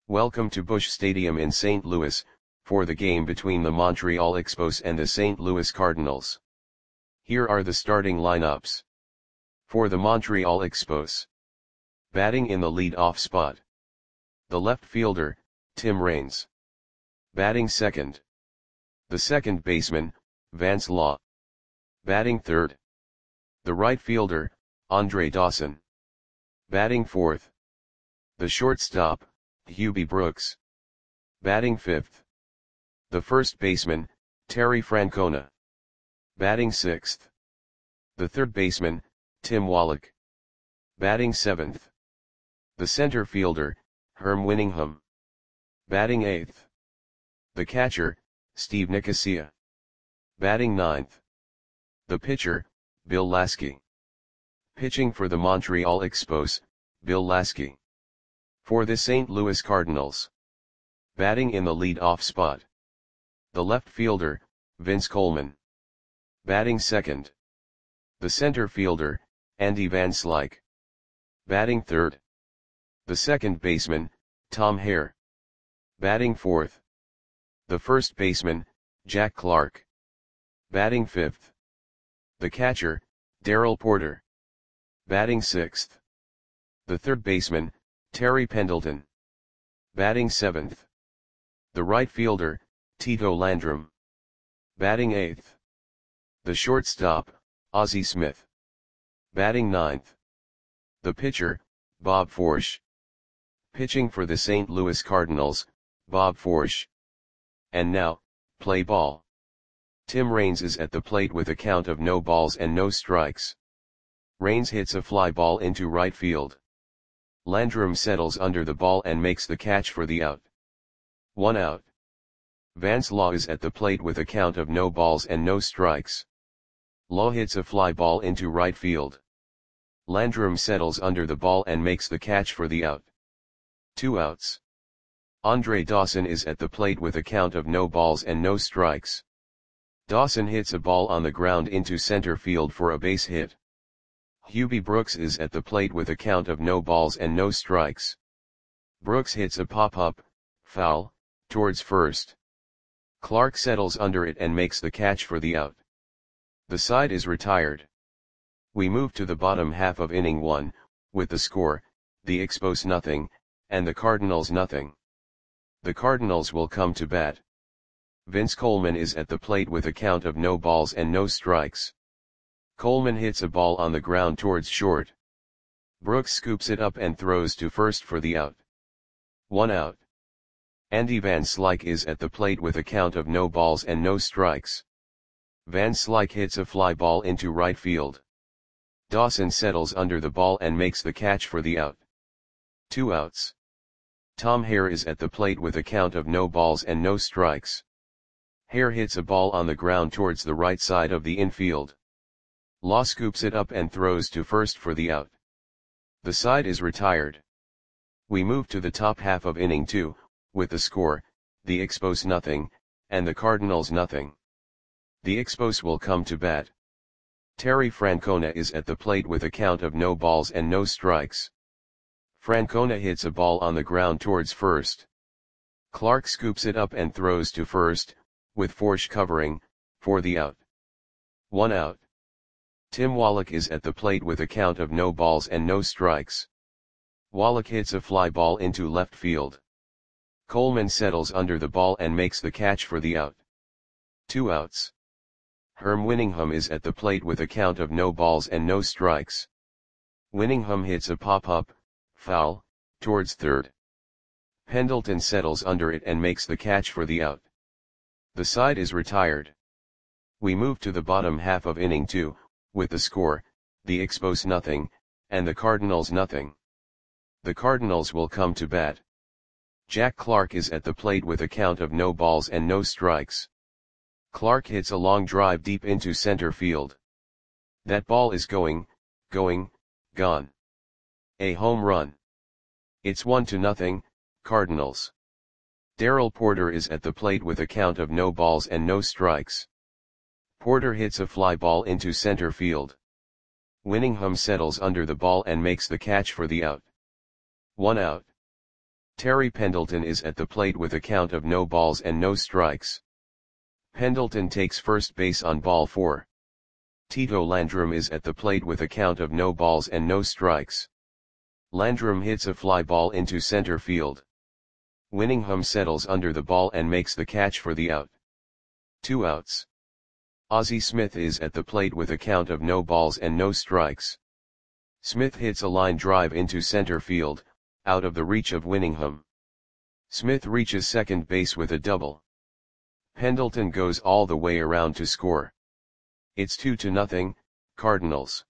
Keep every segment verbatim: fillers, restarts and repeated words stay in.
Welcome to Busch Stadium in Saint Louis, for the game between the Montreal Expos and the Saint Louis Cardinals. Here are the starting lineups. For the Montreal Expos. Batting in the lead-off spot. The left fielder, Tim Raines. Batting second. The second baseman, Vance Law. Batting third. The right fielder, Andre Dawson. Batting fourth. The shortstop, Hubie Brooks. Batting fifth. The first baseman, Terry Francona. Batting sixth. The third baseman, Tim Wallach. Batting seventh. The center fielder, Herm Winningham. Batting eighth. The catcher, Steve Nicosia. Batting ninth. The pitcher, Bill Lasky. Pitching for the Montreal Expos, Bill Lasky. For the Saint Louis Cardinals. Batting in the lead-off spot. The left fielder, Vince Coleman. Batting second. The center fielder, Andy Van Slyke. Batting third. The second baseman, Tom Hare. Batting fourth. The first baseman, Jack Clark. Batting fifth. The catcher, Darrell Porter. Batting sixth. The third baseman, Terry Pendleton. Batting seventh. The right fielder, Tito Landrum. Batting eighth. The shortstop, Ozzie Smith. Batting ninth. The pitcher, Bob Forsch. Pitching for the Saint Louis Cardinals, Bob Forsch. And now, play ball. Tim Raines is at the plate with a count of no balls and no strikes. Raines hits a fly ball into right field. Landrum settles under the ball and makes the catch for the out. One out. Vance Law is at the plate with a count of no balls and no strikes. Law hits a fly ball into right field. Landrum settles under the ball and makes the catch for the out. Two outs. Andre Dawson is at the plate with a count of no balls and no strikes. Dawson hits a ball on the ground into center field for a base hit. Hubie Brooks is at the plate with a count of no balls and no strikes. Brooks hits a pop-up, foul, towards first. Clark settles under it and makes the catch for the out. The side is retired. We move to the bottom half of inning one, with the score, the Expos nothing, and the Cardinals nothing. The Cardinals will come to bat. Vince Coleman is at the plate with a count of no balls and no strikes. Coleman hits a ball on the ground towards short. Brooks scoops it up and throws to first for the out. One out. Andy Van Slyke is at the plate with a count of no balls and no strikes. Van Slyke hits a fly ball into right field. Dawson settles under the ball and makes the catch for the out. Two outs. Tom Hare is at the plate with a count of no balls and no strikes. Hare hits a ball on the ground towards the right side of the infield. Law scoops it up and throws to first for the out. The side is retired. We move to the top half of inning two, with the score, the Expos nothing, and the Cardinals nothing. The Expos will come to bat. Terry Francona is at the plate with a count of no balls and no strikes. Francona hits a ball on the ground towards first. Clark scoops it up and throws to first, with Forsch covering, for the out. One out. Tim Wallach is at the plate with a count of no balls and no strikes. Wallach hits a fly ball into left field. Coleman settles under the ball and makes the catch for the out. Two outs. Herm Winningham is at the plate with a count of no balls and no strikes. Winningham hits a pop-up, foul, towards third. Pendleton settles under it and makes the catch for the out. The side is retired. We move to the bottom half of inning two, with the score, the Expos nothing, and the Cardinals nothing. The Cardinals will come to bat. Jack Clark is at the plate with a count of no balls and no strikes. Clark hits a long drive deep into center field. That ball is going, going, gone. A home run. It's one to nothing, Cardinals. Darrell Porter is at the plate with a count of no balls and no strikes. Porter hits a fly ball into center field. Winningham settles under the ball and makes the catch for the out. One out. Terry Pendleton is at the plate with a count of no balls and no strikes. Pendleton takes first base on ball four. Tito Landrum is at the plate with a count of no balls and no strikes. Landrum hits a fly ball into center field. Winningham settles under the ball and makes the catch for the out. Two outs. Ozzie Smith is at the plate with a count of no balls and no strikes. Smith hits a line drive into center field, out of the reach of Winningham. Smith reaches second base with a double. Pendleton goes all the way around to score. It's two to nothing, Cardinals.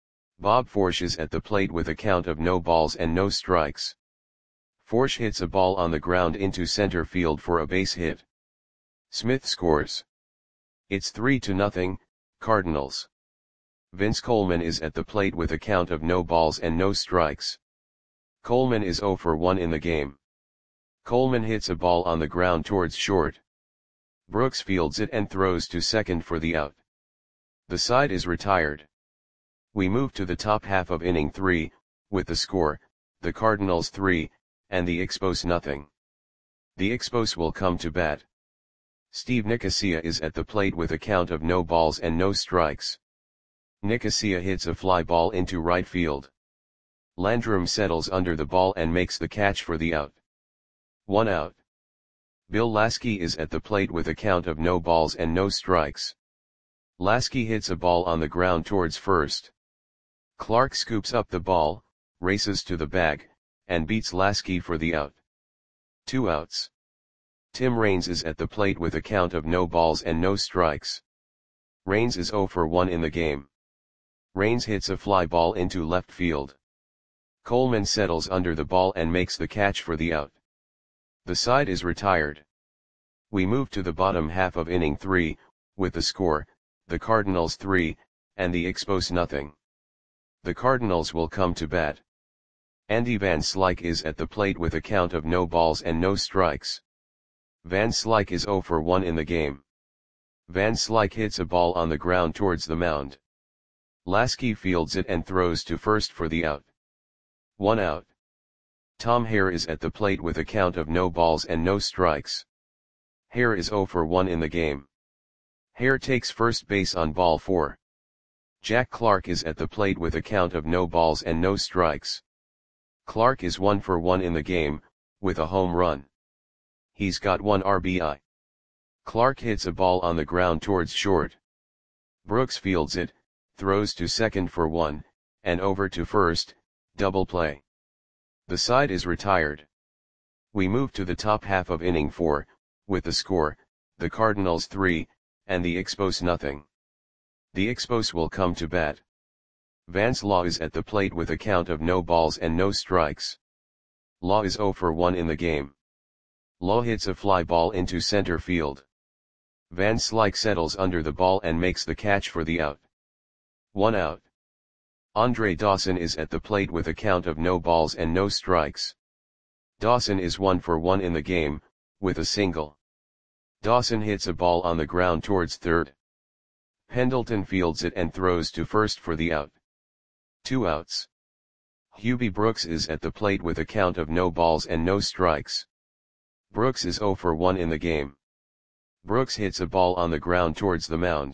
Bob Forsch is at the plate with a count of no balls and no strikes. Forsch hits a ball on the ground into center field for a base hit. Smith scores. It's three to nothing, Cardinals. Vince Coleman is at the plate with a count of no balls and no strikes. Coleman is oh for one in the game. Coleman hits a ball on the ground towards short. Brooks fields it and throws to second for the out. The side is retired. We move to the top half of inning three, with the score, the Cardinals three, and the Expos nothing. The Expos will come to bat. Steve Nicosia is at the plate with a count of no balls and no strikes. Nicosia hits a fly ball into right field. Landrum settles under the ball and makes the catch for the out. One out. Bill Lasky is at the plate with a count of no balls and no strikes. Lasky hits a ball on the ground towards first. Clark scoops up the ball, races to the bag, and beats Lasky for the out. Two outs. Tim Raines is at the plate with a count of no balls and no strikes. Raines is oh for one in the game. Raines hits a fly ball into left field. Coleman settles under the ball and makes the catch for the out. The side is retired. We move to the bottom half of inning three, with the score, the Cardinals three, and the Expos nothing. The Cardinals will come to bat. Andy Van Slyke is at the plate with a count of no balls and no strikes. Van Slyke is oh for one in the game. Van Slyke hits a ball on the ground towards the mound. Lasky fields it and throws to first for the out. One out. Tom Hare is at the plate with a count of no balls and no strikes. Hare is oh for one in the game. Hare takes first base on ball four. Jack Clark is at the plate with a count of no balls and no strikes. Clark is one for one in the game, with a home run. He's got one R B I. Clark hits a ball on the ground towards short. Brooks fields it, throws to second for one, and over to first, double play. The side is retired. We move to the top half of inning four, with the score, the Cardinals three, and the Expos nothing. The Expos will come to bat. Vance Law is at the plate with a count of no balls and no strikes. Law is oh for one in the game. Law hits a fly ball into center field. Van Slyke settles under the ball and makes the catch for the out. One out. Andre Dawson is at the plate with a count of no balls and no strikes. Dawson is one for one in the game, with a single. Dawson hits a ball on the ground towards third. Pendleton fields it and throws to first for the out. Two outs. Hubie Brooks is at the plate with a count of no balls and no strikes. Brooks is oh for one in the game. Brooks hits a ball on the ground towards the mound.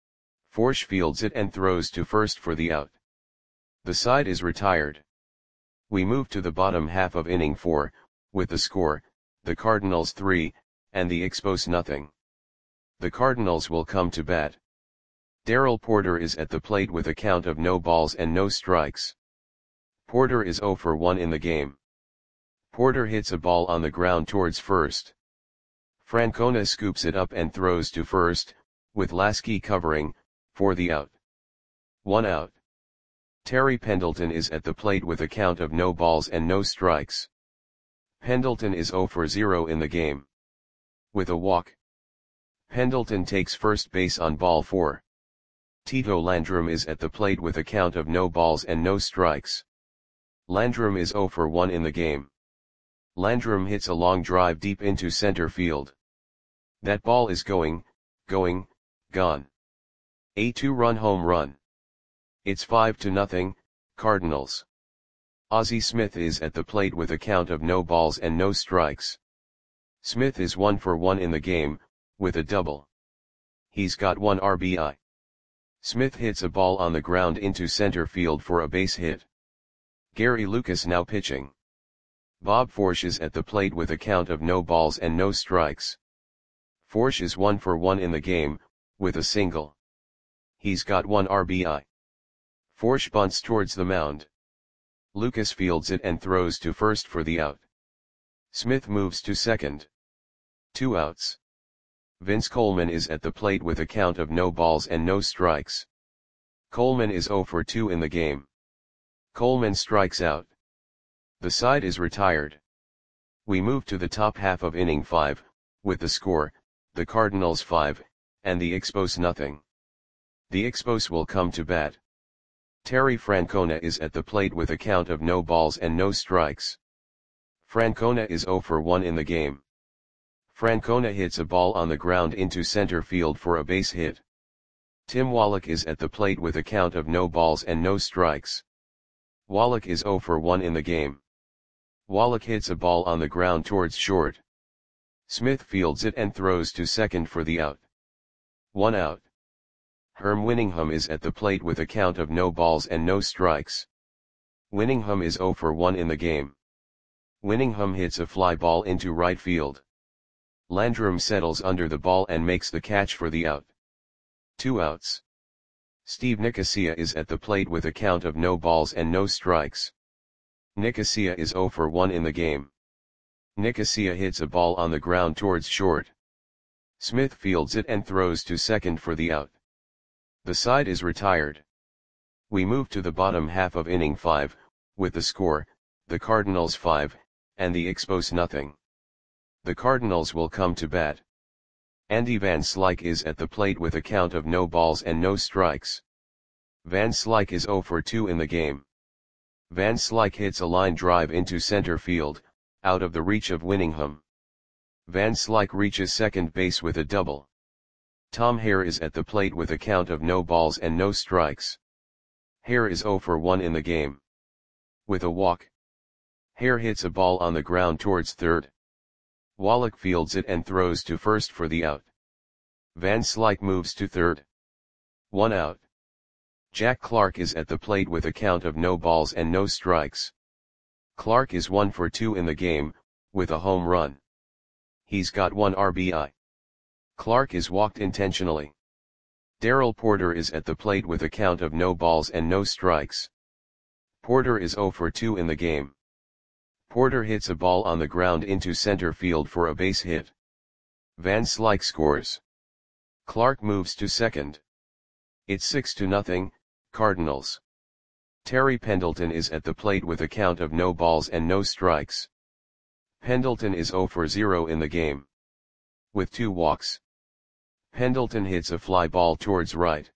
Forsch fields it and throws to first for the out. The side is retired. We move to the bottom half of inning four, with the score, the Cardinals three, and the Expos nothing. The Cardinals will come to bat. Darrell Porter is at the plate with a count of no balls and no strikes. Porter is oh for one in the game. Porter hits a ball on the ground towards first. Francona scoops it up and throws to first, with Lasky covering, for the out. One out. Terry Pendleton is at the plate with a count of no balls and no strikes. Pendleton is oh for zero in the game. With a walk. Pendleton takes first base on ball four. Tito Landrum is at the plate with a count of no balls and no strikes. Landrum is oh for one in the game. Landrum hits a long drive deep into center field. That ball is going, going, gone. A two-run home run. It's five to nothing, Cardinals. Ozzie Smith is at the plate with a count of no balls and no strikes. Smith is one for one in the game, with a double. He's got one R B I. Smith hits a ball on the ground into center field for a base hit. Gary Lucas now pitching. Bob Forsch is at the plate with a count of no balls and no strikes. Forsch is one for one in the game, with a single. He's got one R B I. Forsch bunts towards the mound. Lucas fields it and throws to first for the out. Smith moves to second. Two outs. Vince Coleman is at the plate with a count of no balls and no strikes. Coleman is zero for two in the game. Coleman strikes out. The side is retired. We move to the top half of inning five, with the score, the Cardinals five, and the Expos nothing. The Expos will come to bat. Terry Francona is at the plate with a count of no balls and no strikes. Francona is zero for one in the game. Francona hits a ball on the ground into center field for a base hit. Tim Wallach is at the plate with a count of no balls and no strikes. Wallach is zero for one in the game. Wallach hits a ball on the ground towards short. Smith fields it and throws to second for the out. One out. Herm Winningham is at the plate with a count of no balls and no strikes. Winningham is zero for one in the game. Winningham hits a fly ball into right field. Landrum settles under the ball and makes the catch for the out. Two outs. Steve Nicosia is at the plate with a count of no balls and no strikes. Nicosia is zero for one in the game. Nicosia hits a ball on the ground towards short. Smith fields it and throws to second for the out. The side is retired. We move to the bottom half of inning five, with the score, the Cardinals five, and the Expos nothing. The Cardinals will come to bat. Andy Van Slyke is at the plate with a count of no balls and no strikes. Van Slyke is zero for two in the game. Van Slyke hits a line drive into center field, out of the reach of Winningham. Van Slyke reaches second base with a double. Tom Hare is at the plate with a count of no balls and no strikes. Hare is zero for one in the game. With a walk. Hare hits a ball on the ground towards third. Wallach fields it and throws to first for the out. Van Slyke moves to third. One out. Jack Clark is at the plate with a count of no balls and no strikes. Clark is one for two in the game, with a home run. He's got one R B I. Clark is walked intentionally. Darrell Porter is at the plate with a count of no balls and no strikes. Porter is zero for two in the game. Porter hits a ball on the ground into center field for a base hit. Van Slyke scores. Clark moves to second. It's six to nothing, Cardinals. Terry Pendleton is at the plate with a count of no balls and no strikes. Pendleton is zero for zero in the game. With two walks. Pendleton hits a fly ball towards right.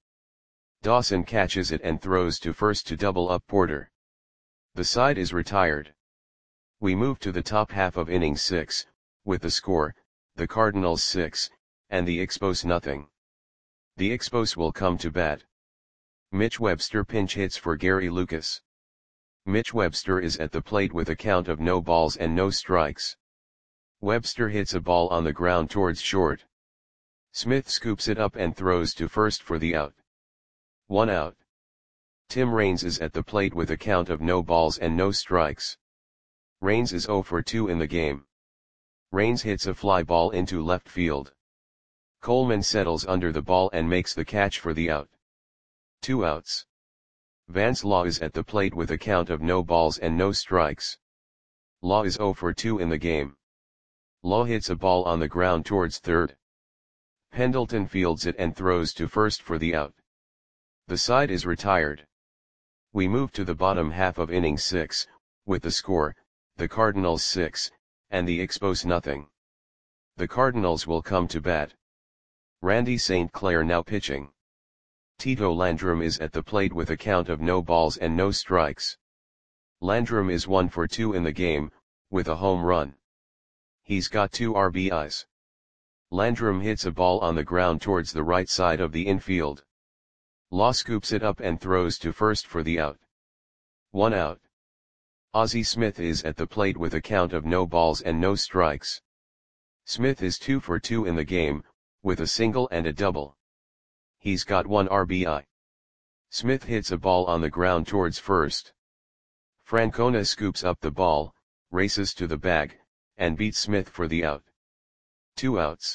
Dawson catches it and throws to first to double up Porter. The side is retired. We move to the top half of inning six, with the score, the Cardinals six, and the Expos nothing. The Expos will come to bat. Mitch Webster pinch hits for Gary Lucas. Mitch Webster is at the plate with a count of no balls and no strikes. Webster hits a ball on the ground towards short. Smith scoops it up and throws to first for the out. One out. Tim Raines is at the plate with a count of no balls and no strikes. Raines is zero for two in the game. Raines hits a fly ball into left field. Coleman settles under the ball and makes the catch for the out. Two outs. Vance Law is at the plate with a count of no balls and no strikes. Law is zero for two in the game. Law hits a ball on the ground towards third. Pendleton fields it and throws to first for the out. The side is retired. We move to the bottom half of inning six, with the score, the Cardinals six, and the Expos nothing. The Cardinals will come to bat. Randy Saint Clair now pitching. Tito Landrum is at the plate with a count of no balls and no strikes. Landrum is one for two in the game, with a home run. He's got two R B Is. Landrum hits a ball on the ground towards the right side of the infield. Law scoops it up and throws to first for the out. One out. Ozzie Smith is at the plate with a count of no balls and no strikes. Smith is two for two in the game, with a single and a double. He's got one R B I. Smith hits a ball on the ground towards first. Francona scoops up the ball, races to the bag, and beats Smith for the out. Two outs.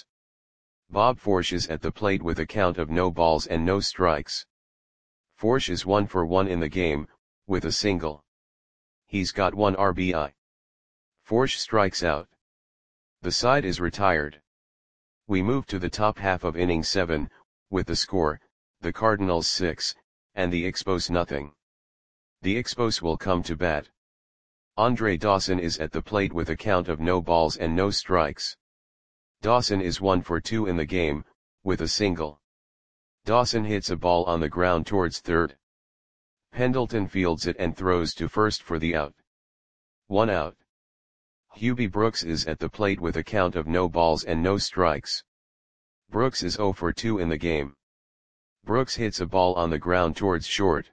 Bob Forsch is at the plate with a count of no balls and no strikes. Forsch is one for one in the game, with a single. He's got one R B I. Forsch strikes out. The side is retired. We move to the top half of inning seven, with the score, the Cardinals six, and the Expos nothing. The Expos will come to bat. Andre Dawson is at the plate with a count of no balls and no strikes. Dawson is one for two in the game, with a single. Dawson hits a ball on the ground towards third. Pendleton fields it and throws to first for the out. One out. Hubie Brooks is at the plate with a count of no balls and no strikes. Brooks is zero for two in the game. Brooks hits a ball on the ground towards short.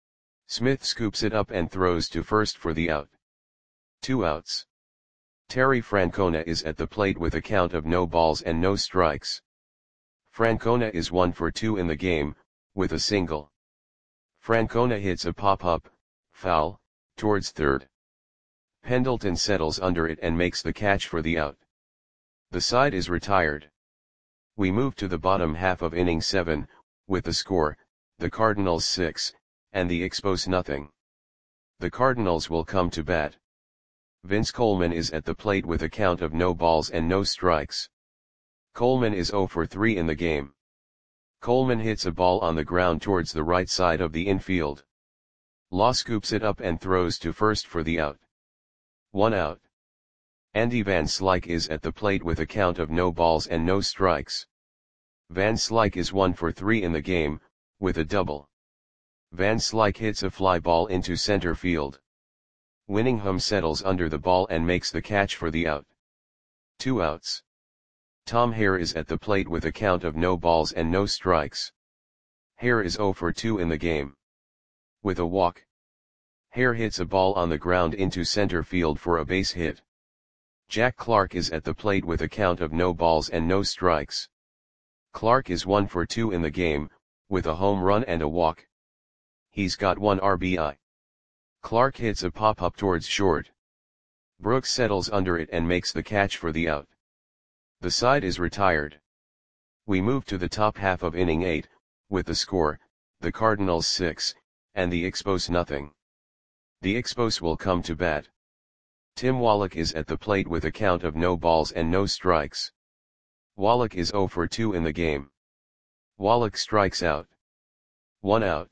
Smith scoops it up and throws to first for the out. Two outs. Terry Francona is at the plate with a count of no balls and no strikes. Francona is one for two in the game, with a single. Francona hits a pop-up, foul, towards third. Pendleton settles under it and makes the catch for the out. The side is retired. We move to the bottom half of inning seven, with the score, the Cardinals six, and the Expos nothing. The Cardinals will come to bat. Vince Coleman is at the plate with a count of no balls and no strikes. Coleman is zero for three in the game. Coleman hits a ball on the ground towards the right side of the infield. Law scoops it up and throws to first for the out. One out. Andy Van Slyke is at the plate with a count of no balls and no strikes. Van Slyke is one for three in the game, with a double. Van Slyke hits a fly ball into center field. Winningham settles under the ball and makes the catch for the out. Two outs. Tom Hare is at the plate with a count of no balls and no strikes. Hare is zero for two in the game. With a walk. Hare hits a ball on the ground into center field for a base hit. Jack Clark is at the plate with a count of no balls and no strikes. Clark is one for two in the game, with a home run and a walk. He's got one R B I. Clark hits a pop-up towards short. Brooks settles under it and makes the catch for the out. The side is retired. We move to the top half of inning eight, with the score, the Cardinals six, and the Expos nothing. The Expos will come to bat. Tim Wallach is at the plate with a count of no balls and no strikes. Wallach is zero for two in the game. Wallach strikes out. One out.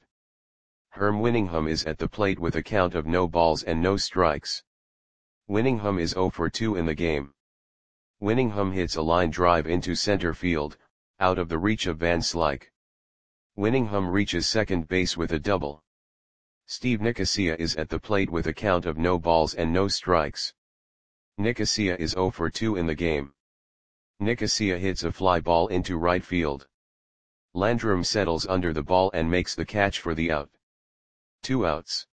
Herm Winningham is at the plate with a count of no balls and no strikes. Winningham is zero for two in the game. Winningham hits a line drive into center field, out of the reach of Van Slyke. Winningham reaches second base with a double. Steve Nicosia is at the plate with a count of no balls and no strikes. Nicosia is zero for two in the game. Nicosia hits a fly ball into right field. Landrum settles under the ball and makes the catch for the out. Two outs.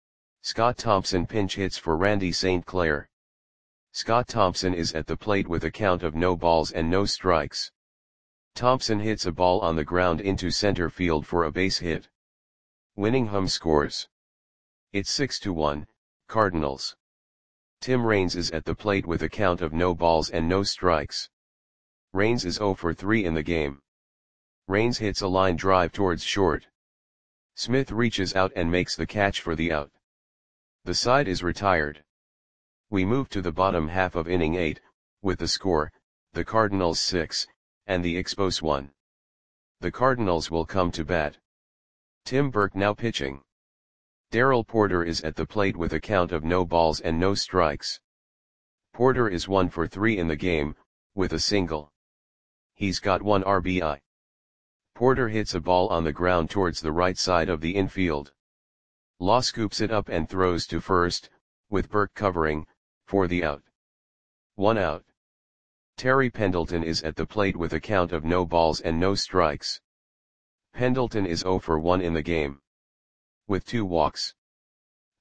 Scott Thompson pinch hits for Randy Saint Clair. Scott Thompson is at the plate with a count of no balls and no strikes. Thompson hits a ball on the ground into center field for a base hit. Winningham scores. It's six to one, Cardinals. Tim Raines is at the plate with a count of no balls and no strikes. Raines is zero for three in the game. Raines hits a line drive towards short. Smith reaches out and makes the catch for the out. The side is retired. We move to the bottom half of inning eight, with the score, the Cardinals six, and the Expos one. The Cardinals will come to bat. Tim Burke now pitching. Darrell Porter is at the plate with a count of no balls and no strikes. Porter is one for three in the game, with a single. He's got one R B I. Porter hits a ball on the ground towards the right side of the infield. Law scoops it up and throws to first, with Burke covering, for the out. One out. Terry Pendleton is at the plate with a count of no balls and no strikes. Pendleton is zero for one in the game. With two walks.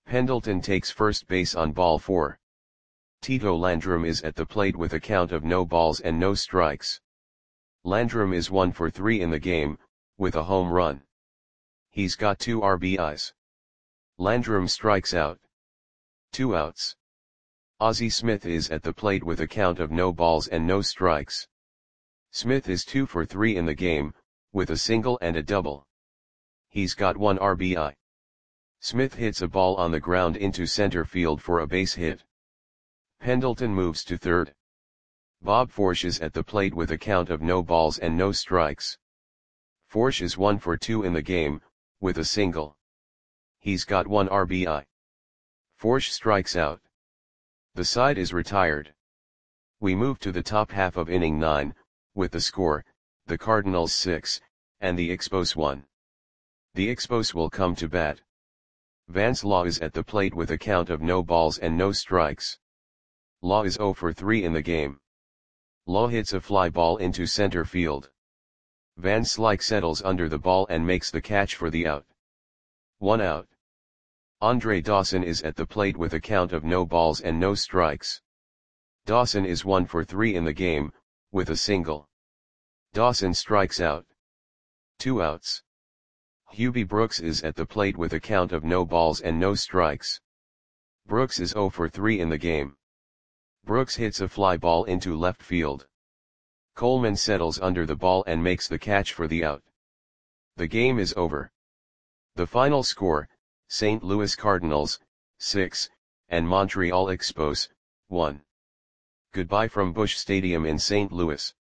Pendleton takes first base on ball four. Tito Landrum is at the plate with a count of no balls and no strikes. Landrum is one for three in the game, with a home run. He's got two R B Is. Landrum strikes out. Two outs. Ozzie Smith is at the plate with a count of no balls and no strikes. Smith is two for three in the game, with a single and a double. He's got one R B I. Smith hits a ball on the ground into center field for a base hit. Pendleton moves to third. Bob Forsch is at the plate with a count of no balls and no strikes. Forsch is one for two in the game, with a single. He's got one R B I. Forsch strikes out. The side is retired. We move to the top half of inning nine, with the score, the Cardinals six, and the Expos one. The Expos will come to bat. Vance Law is at the plate with a count of no balls and no strikes. Law is zero for three in the game. Law hits a fly ball into center field. Van Slyke settles under the ball and makes the catch for the out. One out. Andre Dawson is at the plate with a count of no balls and no strikes. Dawson is one for three in the game, with a single. Dawson strikes out. Two outs. Hubie Brooks is at the plate with a count of no balls and no strikes. Brooks is zero for three in the game. Brooks hits a fly ball into left field. Coleman settles under the ball and makes the catch for the out. The game is over. The final score, Saint Louis Cardinals, six, and Montreal Expos, one. Goodbye from Busch Stadium in Saint Louis.